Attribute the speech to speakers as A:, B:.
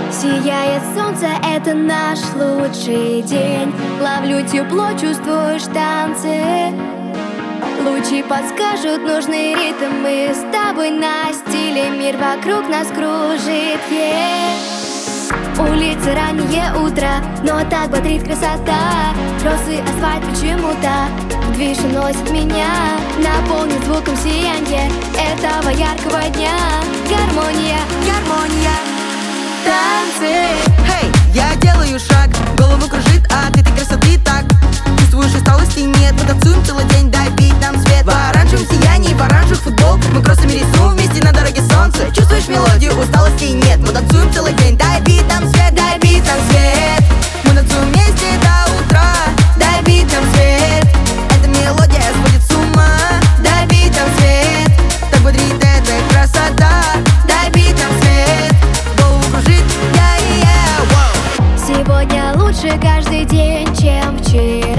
A: Сияет солнце, это наш лучший день. Ловлю тепло, чувствуешь танцы. Лучи подскажут нужный ритм. Мы с тобой на стиле, мир вокруг нас кружит, Улица, раннее утро, но так бодрит красота. Росы, асфальт почему-то в движ уносит меня. Наполнит звуком сиянье этого яркого дня. Гармония, гармония, танцы.
B: Hey, я делаю шаг, голову кружит от этой красоты так. Чувствуешь, усталости нет, мы танцуем целый день, дай бить нам свет. В оранжевом сиянии, в оранжевых футболках мы кроссами рисуем вместе на дороге солнце. Чувствуешь мелодию, усталости нет, мы танцуем целый день, дай бить нам свет, дай бить нам свет. Мы танцуем вместе до утра, дай бить нам свет. Эта мелодия сводит с ума, дай бить нам свет. Так бодрит эта красота, дай бить нам свет. Голову кружит,
A: Сегодня лучше каждый день, чем вчера.